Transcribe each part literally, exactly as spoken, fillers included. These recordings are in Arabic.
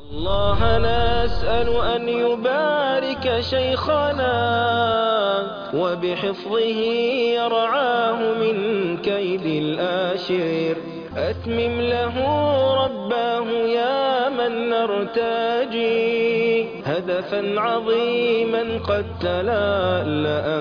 الله نسأل أن يبارك شيخنا وبحفظه يرعاه من كيد الآشر. أتمم له رباه يا من نرتجي هدفا عظيما قد تلألأ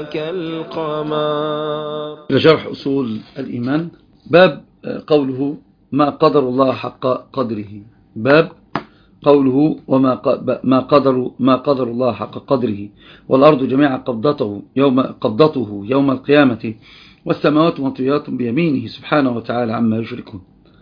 كالقمر. شرح أصول الإيمان. باب قوله ما قدر الله حق قدره. باب قوله وما ما قدر ما قدر الله حق قدره والأرض جميعا قبضته يوم قبضته يوم القيامة والسماوات مطويات بيمينه سبحانه وتعالى عما يشركون.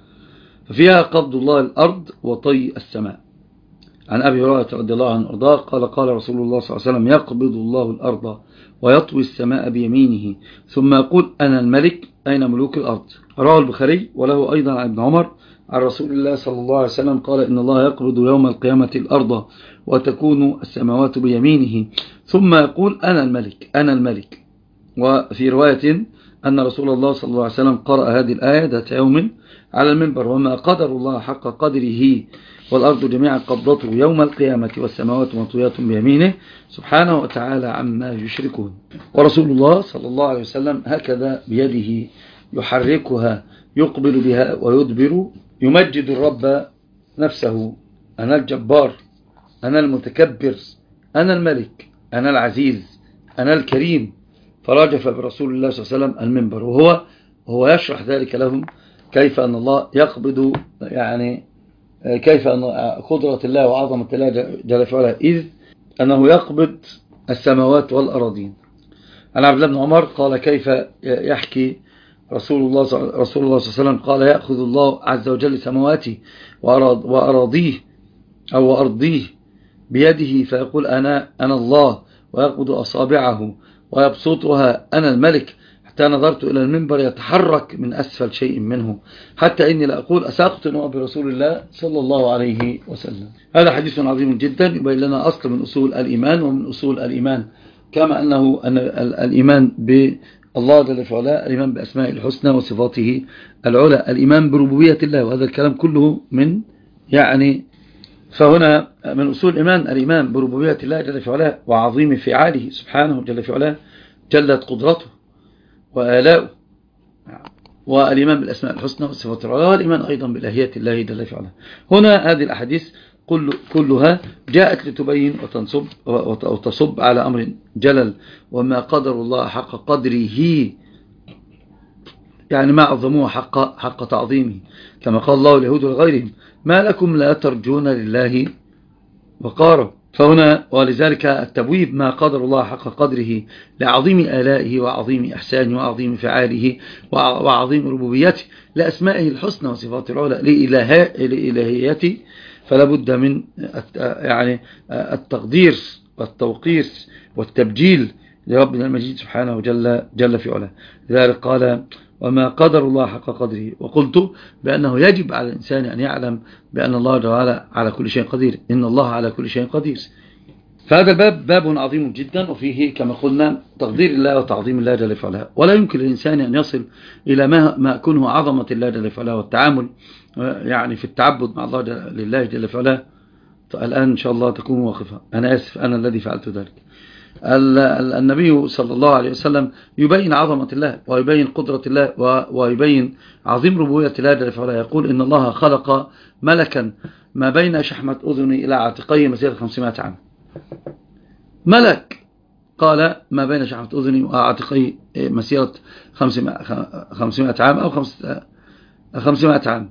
ففيها قبض الله الأرض وطي السماء. عن أبي هريرة رضي الله عنه وارضاه قال قال رسول الله صلى الله عليه وسلم يقبض الله الأرض ويطوي السماء بيمينه ثم يقول أنا الملك أين ملوك الأرض. رواه البخاري وله أيضا عن ابن عمر عن رسول الله صلى الله عليه وسلم قال إن الله يقبض يوم القيامة الأرض وتكون السماوات بيمينه ثم يقول أنا الملك أنا الملك. وفي رواية أن رسول الله صلى الله عليه وسلم قرأ هذه الآية ذات يوم على المنبر وما قدر الله حق قدره والأرض جميعا قبضته يوم القيامة والسماوات مطويات بيمينه سبحانه وتعالى عما يشركون. ورسول الله صلى الله عليه وسلم هكذا بيده يحركها يقبل بها ويدبر يمجد الرب نفسه أنا الجبار أنا المتكبر أنا الملك أنا العزيز أنا الكريم. فرجف برسول الله صلى الله عليه وسلم المنبر وهو هو يشرح ذلك لهم كيف أن الله يقبض يعني كيف أن قدرة الله وعظمة الله جل في علاه إذ أنه يقبض السماوات والأراضين. عن عبد الله بن عمر قال كيف يحكي رسول الله رسول الله صلى الله عليه وسلم قال يأخذ الله عز وجل سماواتي وأراضيه أو أرضيه بيده فيقول أنا أنا الله ويقبض أصابعه ويبسطها أنا الملك حتى نظرت إلى المنبر يتحرك من أسفل شيء منه حتى إني لأقول أساقط برسول الله صلى الله عليه وسلم. هذا حديث عظيم جدا يبين لنا أصل من أصول الإيمان ومن أصول الإيمان كما أنه أن الإيمان بالله جل في علاه الإيمان بأسماء الحسنى وصفاته العلى الإيمان بربوبية الله وهذا الكلام كله من يعني فهنا من أصول الإيمان الإيمان بربوبية الله جل في علاه وعظيم فعاله سبحانه جل في علاه جلت قدرته وآلاؤه والإيمان بالأسماء الحسنى والصفات العلى والإيمان أيضا بالإلهية الله جل في علاه. هنا هذه الأحاديث كل كلها جاءت لتبين وتنصب وتصب على أمر جلل وما قدر الله حق قدره يعني ما عظموه حق حق تعظيمه كما قال الله اليهود وغيرهم ما لكم لا ترجون لله وقاروا. فهنا ولذلك التبويب ما قدر الله حق قدره لعظيم آلائه وعظيم إحسانه وعظيم فعاله وعظيم ربوبيته لأسمائه الحسنى وصفات العلى لإلهيته فلا بد من يعني التقدير والتوقير والتبجيل لربنا المجيد سبحانه جل, جل في علاه. لذلك قال وما قدر الله حق قدره. وقلت بأنه يجب على الإنسان أن يعلم بأن الله تعالى على كل شيء قدير إن الله على كل شيء قدير. فهذا الباب باب عظيم جدا وفيه كما قلنا تقدير الله وتعظيم الله جل في علاه ولا يمكن للإنسان أن يصل إلى ما ما كونه عظمة الله جل في علاه والتعامل يعني في التعبد مع الله لله جل في علاه. الآن إن شاء الله تكون واقفة أنا آسف أنا الذي فعلت ذلك. النبي صلى الله عليه وسلم يبين عظمة الله ويبين قدرة الله ويبين عظيم ربوبية الله جل في علاه. يقول إن الله خلق ملكا ما بين شحمة أذني إلى عاتقي مسيرة خمسمائة عام. ملك قال ما بين شحمة أذني وعاتقي مسيرة خمسمائة عام أو خمسمائة عام.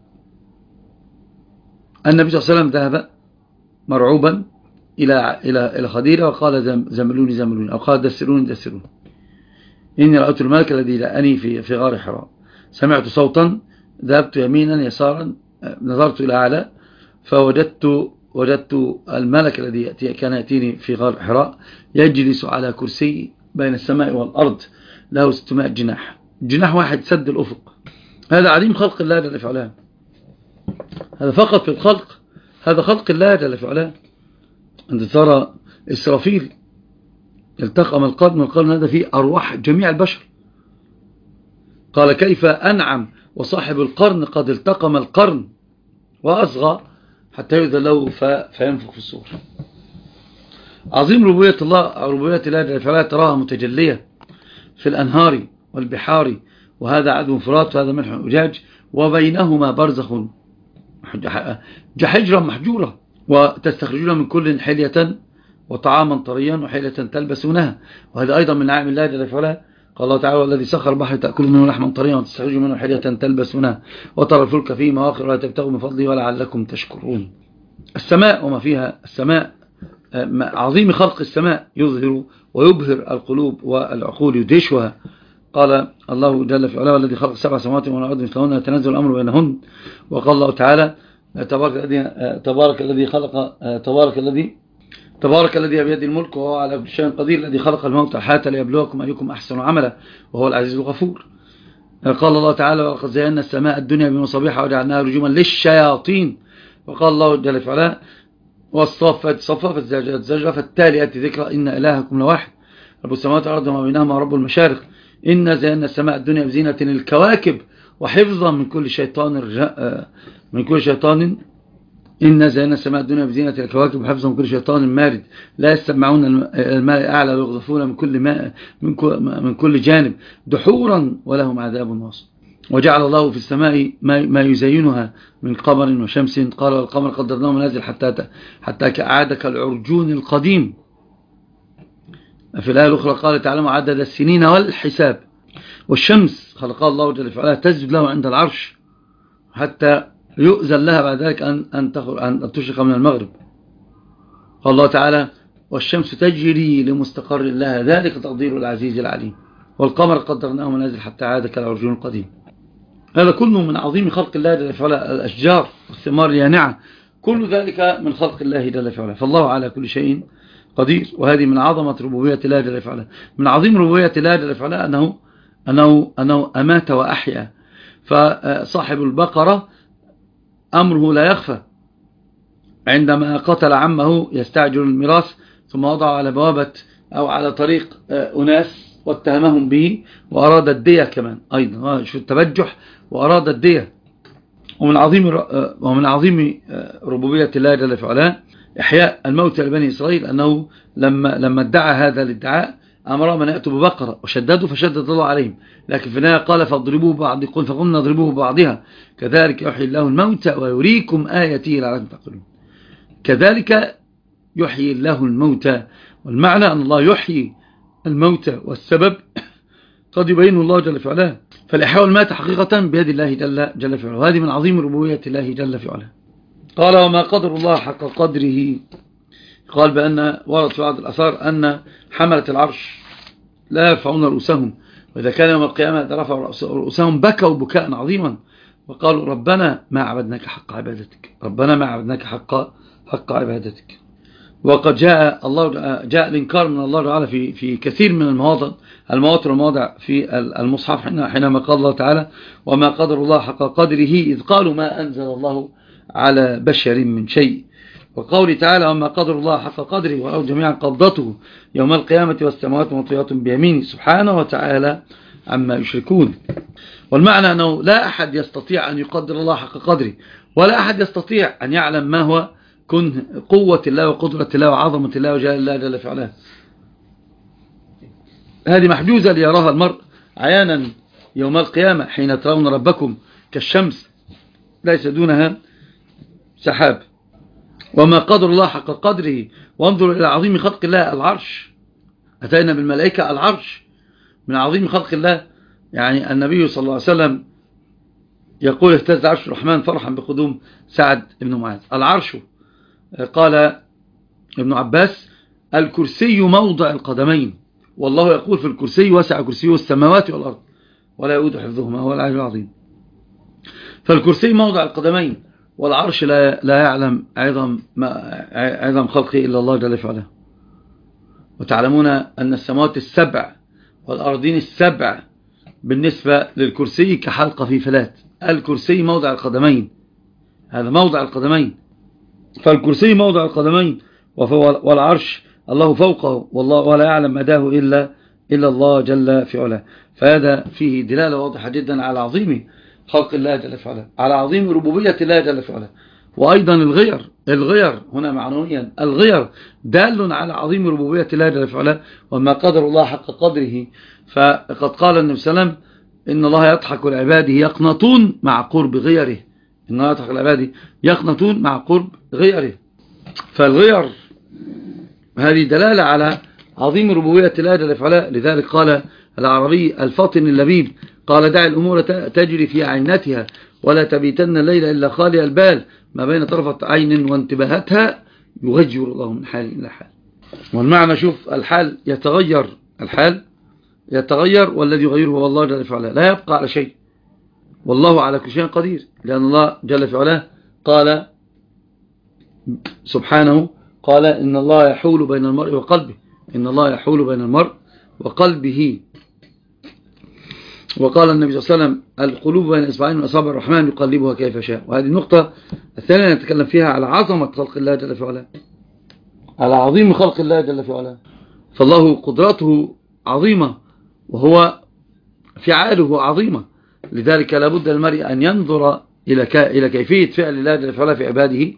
النبي صلى الله عليه وسلم ذهب مرعوبا إلى إلى إلى خديرة وقال زملوني زملوني أو قال دسروني دسروني إني رأيت الملك الذي لأني في في غار حراء سمعت صوتا ذهبت يمينا يسارا نظرت إلى أعلى فوجدت وجدت الملك الذي يأتي كان يأتيني في غار حراء يجلس على كرسي بين السماء والأرض له ستمائة جناح جناح واحد سد الأفق. هذا عظيم خلق الله جل في علاه. هذا فقط في الخلق هذا خلق الله جل في علاه. أنت ترى إسرافيل التقم القرن والقرن هذا فيه أرواح جميع البشر. قال كيف أنعم وصاحب القرن قد التقم القرن وأصغى حتى يؤذن له فينفخ في الصور. عظيم ربوبية الله، ربوبية الله جل وعلا تراها متجلية في الأنهار والبحار، وهذا عذب فرات وهذا ملح أجاج، وبينهما برزخ حجرة محجورة، وتستخرجون من كل حلية وطعاما طريا وحلية تلبسونها، وهذا أيضا من نعم الله جل وعلا. قال الله تعالى: والذي سخر البحر تأكلون منه لحما طريا وتستخرجون منه حلية تلبسونها وترى الفلك فيه مواخر ولا تبتغوا من فضله ولعلكم تشكرون. السماء وما فيها، السماء عظيم خلق السماء يظهر ويبهر القلوب والعقول يدهشها. قال الله جل في علاه: والذي خلق سبع سماوات والأرض مثلهن يتنزل الأمر بينهن. وقال الله تعالى: تبارك الذي تبارك الذي خلق تبارك الذي تبارك الذي بيده الملك وهو على كل شيء قدير، الذي خلق الموت والحياة ليبلوكم أيكم أحسن عملا وهو العزيز الغفور. قال الله تعالى: ولقد زينا السماء الدنيا بمصابيح وجعلناها رجوما للشياطين. وقال الله جل في علاه: والصافات صفا فالزاجرات زجرا فالتاليات ذكرا إن إلهكم لواحد رب السماوات والأرض وما بينهما رب المشارق إنا زينا السماء الدنيا بزينة الكواكب وحفظا من كل شيطان رجاء من كل شيطان إنا زينا السماء الدنيا بزينة الكواكب وحفظا من كل شيطان مارد لا يستمعون الماء أعلى ويغضفون من كل ماء من كل جانب دحورا ولهم عذاب واصب. وجعل الله في السماء ما يزينها من قمر وشمس. قال: والقمر قدرناه منازل حتى حتى كأعاد كالعرجون القديم. في الآية الأخرى قال تعالى: عدد السنين والحساب. والشمس خلقها الله جل وعلا تسجد له عند العرش حتى يؤذن لها بعد ذلك أن أن أن تشرق من المغرب. قال الله تعالى: والشمس تجري لمستقر لها ذلك تقدير العزيز العليم. والقمر قدرناه منازل حتى عاد كالعرجون القديم. هذا كله من عظيم خلق الله جل وعلا. الأشجار والثمار اليانعة كل ذلك من خلق الله جل وعلا. فالله على كل شيء قدير. وهذه من عظمة ربوبية الله جل وعلا. من عظيم ربوبية الله جل وعلا أنه أنه أنه أمات وأحيا. فصاحب البقرة أمره لا يخفى، عندما قتل عمه يستعجل الميراث ثم وضعه على بوابة أو على طريق أناس واتهمهم به وأراد الدية كمان أيضا، شو التبجح وأراد الدية. ومن عظيم ومن عظيم ربوبية الله جل وعلا إحياء الموتى لبني إسرائيل، أنه لما لما ادعى هذا الادعاء أمرهم أن يأتوا ببقرة وشددوا فشدد الله عليهم، لكن في النهاية قال: فاضربوه بعض يقول فقلنا اضربوه بعضها كذلك يحيي الله الموتى ويريكم آياته لعلكم تعقلون. كذلك يحيي الله الموتى، والمعنى أن الله يحيي الموتى، والسبب قد يبين الله جل في علاه. فالإحياء والمات حقيقة بيد الله جل, جل في علاه، وهذه من عظيم ربوبية الله جل في علاه. قال: وما قدر الله حق قدره. قال بأن ورد في بعض الأثار أن حملة العرش لا يرفعون رؤوسهم، وإذا كان يوم القيامة رفعوا رؤوسهم بكوا بكاء عظيما وقالوا: ربنا ما عبدناك حق عبادتك، ربنا ما عبدناك حق حق عبادتك. وقد جاء الله جاء الإنكار من الله تعالى في في كثير من المواضع المواطن والمواضع في المصحف، حينما قال الله تعالى: وما قدر الله حق قدره إذ قالوا ما أنزل الله على بشر من شيء. وقوله تعالى: وما قدر الله حق قدره ولو جميعا قبضته يوم القيامة والسماوات مطويات بيمينه سبحانه وتعالى عما يشركون. والمعنى أنه لا أحد يستطيع أن يقدر الله حق قدره، ولا أحد يستطيع أن يعلم ما هو كن قوة الله وقدرة الله وعظمة الله وجلال الله جل في علاه. هذه محجوزة ليراها المرء عيانا يوم القيامة حين ترون ربكم كالشمس ليس دونها سحاب. وما قدر الله حق قدره. وانظر إلى عظيم خلق الله العرش. أتينا بالملائكة العرش من عظيم خلق الله. يعني النبي صلى الله عليه وسلم يقول: اهتز عرش الرحمن فرحا بقدوم سعد بن معاذ. العرش قال ابن عباس: الكرسي موضع القدمين، والله يقول في الكرسي: وسع كرسيه السماوات والأرض ولا يؤود حفظهما هو العلي العظيم. فالكرسي موضع القدمين، والعرش لا, لا يعلم عظم, عظم خلقه إلا الله جل وعلا. وتعلمون أن السماوات السبع والأرضين السبع بالنسبة للكرسي كحلقة في فلات. الكرسي موضع القدمين، هذا موضع القدمين، فالكرسي موضع القدمين والعرش الله فوقه والله ولا يعلم مداه إلا, إلا الله جل في علاه. فهذا فيه دلالة واضحة جدا على عظيم خلق الله جل في علاه، على عظيم ربوبية الله جل في علاه. وأيضا الغير الغير هنا معنويا الغير دال على عظيم ربوبية الله جل وعلا وما قدر الله حق قدره. فقد قال النبي صلى الله عليه وسلم إن الله يضحك لعباده يقنطون مع قرب غيره. إن الله يضحك لعباده يقنطون مع قرب غيره. فالغير هذه دلالة على عظيم ربوبية الله جل وعلا. لذلك قال العربي الفاطن اللبيب قال دع الأمور تجري في عينتها ولا تبيتن الليل إلا خالي البال ما بين طرفة عين وانتباهتها يغير الله من حال إلى حال. والمعنى شوف الحال يتغير الحال يتغير والذي يغيره هو الله جل وعلا لا يبقى على شيء والله على كل شيء قدير. لأن الله جل وعلا قال سبحانه قال إن الله يحول بين المرء وقلبه إن الله يحول بين المرء وقلبه. وقال النبي صلى الله عليه وسلم القلوب بين إصبعين من أصابع الرحمن يقلبها كيف شاء. وهذه النقطة الثانية نتكلم فيها على عظمة خلق الله جل وعلا على عظيم خلق الله جل وعلا. فالله قدرته عظيمة وهو فعاله عظيمة. لذلك لابد للمرء أن ينظر إلى كيفية فعل الله جل وعلا في عباده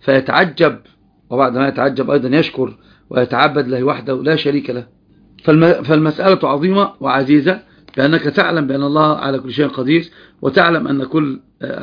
فيتعجب وبعد ما يتعجب أيضا يشكر ويتعبد له وحده لا شريك له. فالمسألة عظيمة وعزيزة لأنك تعلم بأن الله على كل شيء قدير وتعلم أن كل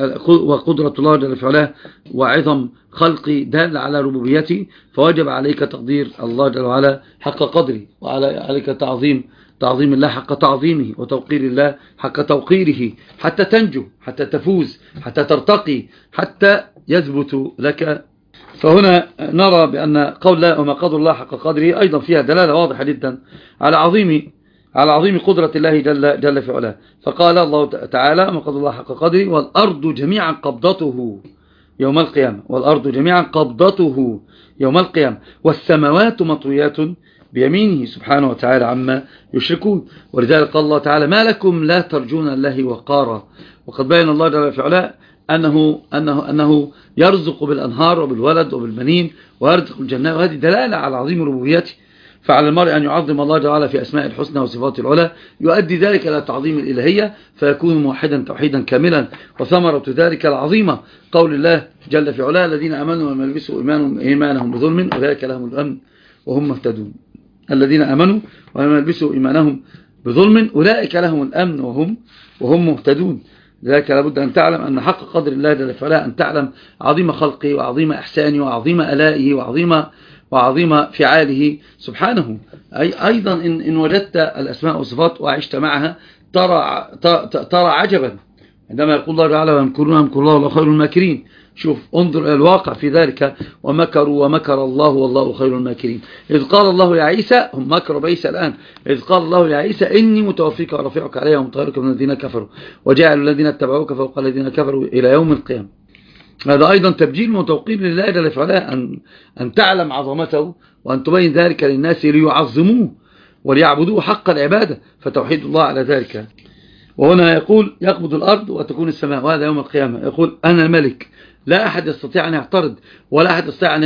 وقدرة الله جل وعلا وعظم خلقي دال على ربوبيته فوجب عليك تقدير الله جل وعلا حق قدره وعليك تعظيم تعظيم الله حق تعظيمه وتوقير الله حق توقيره حتى تنجو حتى تفوز حتى ترتقي حتى يثبت لك. فهنا نرى بأن قول الله وما قدر الله حق قدره أيضا فيها دلالة واضحة جدا على عظيم على عظيم قدرة الله جل, جل في علاه. فقال الله تعالى ما قدر الله حق قدره والأرض جميعا قبضته يوم القيامة والأرض جميعا قبضته يوم القيامة والسماوات مطويات بيمينه سبحانه وتعالى عما يشركون. ولذلك قال الله تعالى ما لكم لا ترجون الله وقارا. وقد بين الله جل في علاه أنه, أنه, أنه يرزق بالأنهار وبالولد وبالبنين ويرزق الجنة وهذه دلالة على عظيم ربوبيته. فعلى المرء أن يعظم الله تعالى في أسماء الحسنى وصفات العلى يؤدي ذلك إلى تعظيم الإلهية فيكون موحدا توحيدا كاملا. وثمرة ذلك العظيمة قول الله جل في علاه الذين آمنوا ولم يلبسوا إيمانهم, إيمانهم بظلم أولئك لهم الأمن وهم مهتدون. الذين آمنوا ولم يلبسوا إيمانهم بظلم أولئك لهم الأمن وهم وهم مهتدون. لذلك لابد أن تعلم أن حق قدر الله جل في علاه أن تعلم عظيم خلقه وعظيم إحسانه وعظيم ألائه وعظيم وعظيم فعاله سبحانه. أي أيضا إن, إن وجدت الأسماء والصفات وعشت معها ترى, ترى عجبا عندما يقول الله تعالى ويمكرون يمكر الله والله خير الماكرين. شوف انظر إلى الواقع في ذلك ومكروا ومكر الله والله خير الماكرين. إذ قال الله يا عيسى هم مكروا بعيسى الآن إذ قال الله يا عيسى إني متوفيك ورافعك عليها ومطهرك من الذين كفروا وجعلوا الذين اتبعوك فوق الذين كفروا إلى يوم القيامة. هذا أيضا تبجيل وتوقير لله جل في علاه أن, أن تعلم عظمته وأن تبين ذلك للناس ليعظموه وليعبدوه حق العبادة فتوحيد الله على ذلك. وهنا يقول يقبض الأرض وتكون السماء وهذا يوم القيامة. يقول أنا الملك لا أحد يستطيع أن يعترض ولا أحد يستطيع أن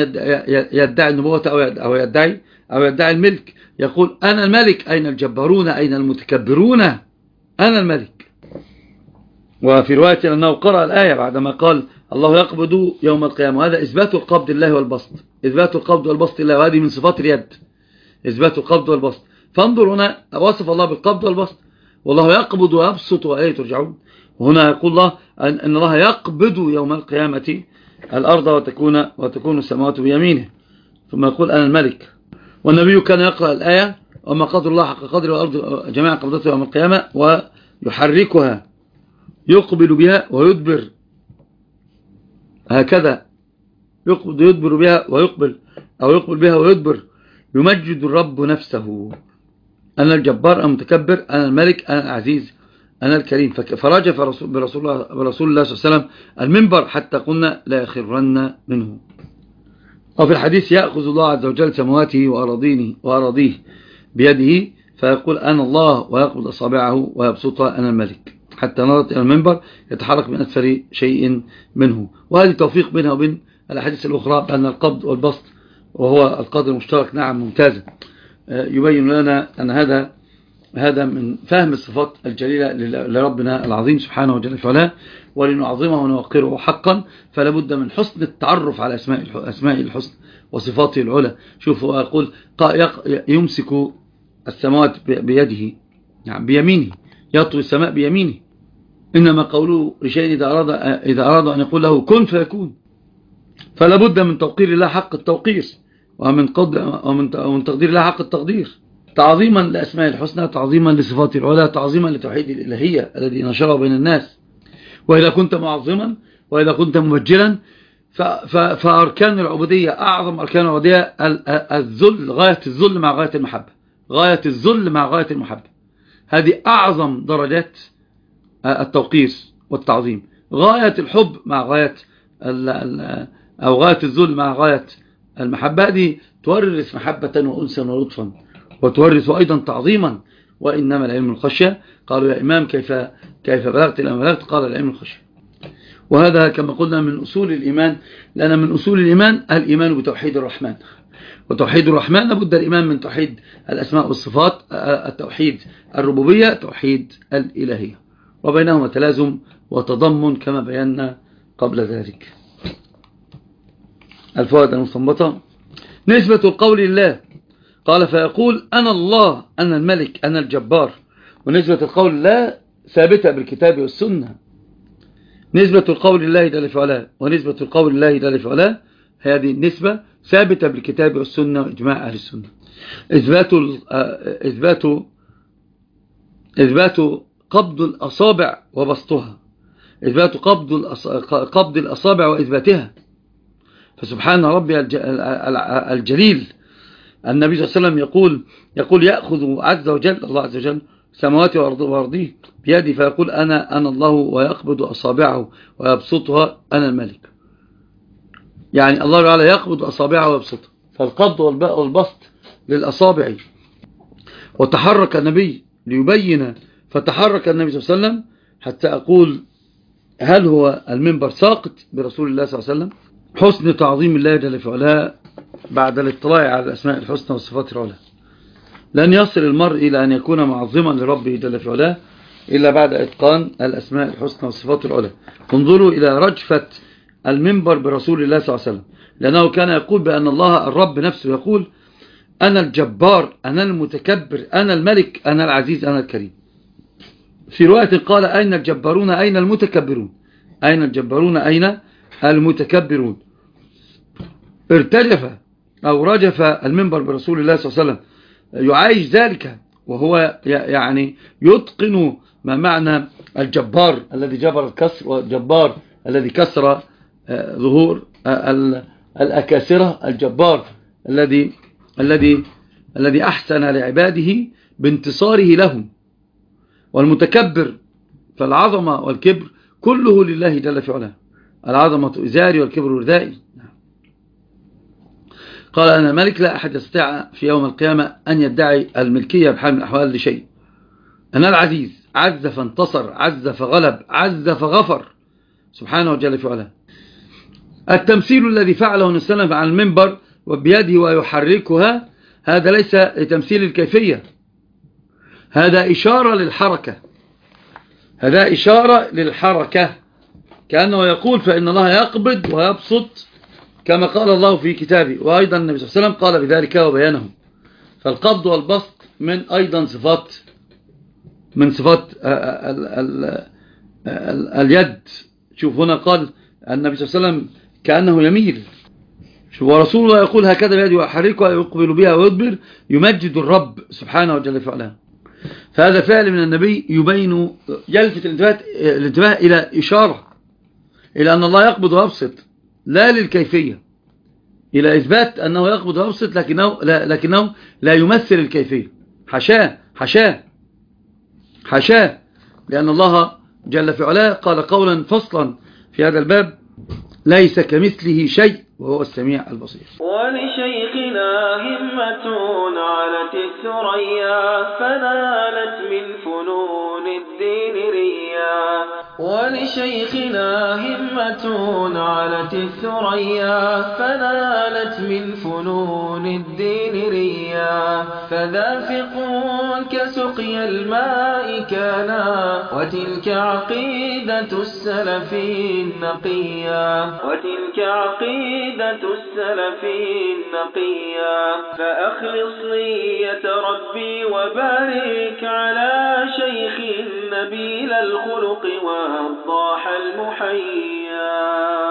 يدعي النبوة أو يدعي أو يدعي الملك. يقول أنا الملك أين الجبارون أين المتكبرون أنا الملك. وفي رواية أنه قرأ الآية بعدما قال الله يقبض يوم القيامة وهذا إثبات القبض الله والبسط إثبات القبض والبسط الله وهذه من صفات اليد إثبات القبض والبسط. فانظر هنا وصف الله بالقبض والبسط والله يقبض ويبسط وإليه ترجعون. وهنا يقول الله أن الله يقبض يوم القيامة الأرض وتكون وتكون السماوات بيمينه ثم يقول أنا الملك. والنبي كان يقرأ الآية وما قدر الله حق قدر والأرض جميعا قبضته يوم القيامة ويحركها يقبل بها ويدبر هكذا يقبل يدبر بها ويقبل أو يقبل بها ويدبر يمجد الرب نفسه أنا الجبار المتكبر أنا الملك أنا العزيز أنا الكريم. فرجف برسول الله, برسول الله صلى الله عليه وسلم المنبر حتى قلنا لا يخرن منه. وفي الحديث يأخذ الله عز وجل سمواته وأراضيه, وأراضيه بيده فيقول أنا الله ويقبض أصابعه ويبسطها أنا الملك حتى نرت إلى المنبر يتحرك من أسفل شيء منه. وهذه توفيق بينها وبين الأحاديث الأخرى بأن القبض والبسط وهو القدر المشترك نعم ممتازة يبين لنا أن هذا هذا من فهم الصفات الجليلة لربنا العظيم سبحانه وجل وعلا، ولنعظمه ونوقره حقا فلا بد من حسن التعرف على أسماء الحسن وصفاته العلى. شوفوا أقول يمسك السماوات بيده، يعني بيمينه، يطوي السماء بيمينه، إنما قوله لشيء إذا أراد, إذا أراد أن يقول له كن فيكون. فلا بد من توقير الله حق التوقير، ومن, قدر ومن تقدير الله حق التقدير، تعظيما لأسماء الحسنى، تعظيما لصفات العلا، تعظيما لتوحيد الإلهية الذي نشره بين الناس. وإذا كنت معظما وإذا كنت مبجلا فأركان العبودية، أعظم أركان العبودية الذل، غاية الذل مع غاية المحبة، غاية الذل مع غاية المحبة. هذه أعظم درجات التوقير والتعظيم، غاية الحب مع غاية أو غاية الذل مع غاية المحبة. هذه تورث محبة وأنسا ولطفا، وتورث أيضا تعظيما. وإنما العلم الخشية. قالوا يا إمام كيف كيف بلغت الأم بلغت؟ قال العلم الخشية. وهذا كما قلنا من أصول الإيمان، لأن من أصول الإيمان الإيمان بتوحيد الرحمن، وتوحيد الرحمن لابد الإيمان من توحيد الأسماء والصفات، التوحيد الربوبية، توحيد الإلهية، وبينهما تلازم وتضمن كما بينا قبل ذلك. الفوائد المستنبطة: نسبة القول لله، قال فيقول أنا الله، أنا الملك، أنا الجبار. ونسبة القول لله ثابتة بالكتاب والسنة. نسبة القول لله جل في علاه ونسبة القول لله جل في علاه هذه النسبة ثابتة بالكتاب والسنة وإجماع أهل السنة. إثبات إثبات إثبات قبض الأصابع وبسطها، إثبات قبض قبض الأصابع وإثباتها. فسبحان ربي الجليل، النبي صلى الله عليه وسلم يقول يقول يأخذ عز وجل الله عز وجل سماوات وأرضه بيدي فيقول أنا أنا الله، ويقبض أصابعه ويبسطها أنا الملك. يعني الله تعالى يقبض أصابعه ويبسطها، فالقبض والبسط للأصابع. وتحرك النبي ليبين، فتحرك النبي صلى الله عليه وسلم حتى أقول هل هو المنبر ساقط برسول الله صلى الله عليه وسلم؟ حسن تعظيم الله جل في علاه بعد الاطلاع على الأسماء الحسنى والصفات العلى. لن يصل المرء إلى أن يكون معظما لربه جل في علاه إلا بعد إتقان الأسماء الحسنى والصفات العلى. انظروا إلى رجفة المنبر برسول الله صلى الله عليه وسلم، لأنه كان يقول بأن الله الرب نفسه يقول أنا الجبار، أنا المتكبر، أنا الملك، أنا العزيز، أنا الكريم. في رواية قال أين الجبارون أين المتكبرون، أين الجبارون أين المتكبرون. ارتجف أو رجف المنبر برسول الله صلى الله عليه وسلم يعايش ذلك، وهو يعني يتقن ما معنى الجبار الذي جبر الكسر، والجبار الذي كسر ظهور الأكاسرة، الجبار الذي الذي الذي أحسن لعباده بانتصاره لهم. والمتكبر فالعظمة والكبر كله لله جل في علاه، العظمة إزاري والكبر ردائي. قال أنا الملك، لا أحد يستطيع في يوم القيامة أن يدعي الملكية بحال من الأحوال لشيء. أنا العزيز، عز فانتصر، عز فغلب، عز فغفر سبحانه وجل في علاه. التمثيل الذي فعله النبي على المنبر وبيده ويحركها هذا ليس تمثيل الكيفية، هذا إشارة للحركة، هذا إشارة للحركة، كأنه يقول فإن الله يقبض ويبسط كما قال الله في كتابه. وأيضا النبي صلى الله عليه وسلم قال بذلك وبيانه. فالقبض والبسط من أيضا صفات من صفات ال ال ال اليد. شوف هنا قال النبي صلى الله عليه وسلم كأنه يميل، شوف ورسول الله يقول هكذا بيده ويحركها يقبل بها ويدبر يمجد الرب سبحانه وجل في علاه. فهذا فعل من النبي يبين يلفت الانتباه إلى إشارة إلى أن الله يقبض ويبسط، لا للكيفية، إلى إثبات أنه يقبض ويبسط، لكنه لا, لكنه لا يمثل الكيفية. حشاه حشاه حشاه لأن الله جل في علاه قال قولا فصلا في هذا الباب ليس كمثله شيء وهو السميع البصير. ولشيخنا همة علت الثريا فنالت من فنون الدين ريا. ولشيخنا همة علت الثريا فنالت من فنون الدين ريا فذا فقه كسقي الماء كانا وتلك عقيدة السلف النقيا وتلك عقيدة السلف النقيا فأخلص نية ربي وبارك على شيخ نبيل الخلق والضاح المحيا.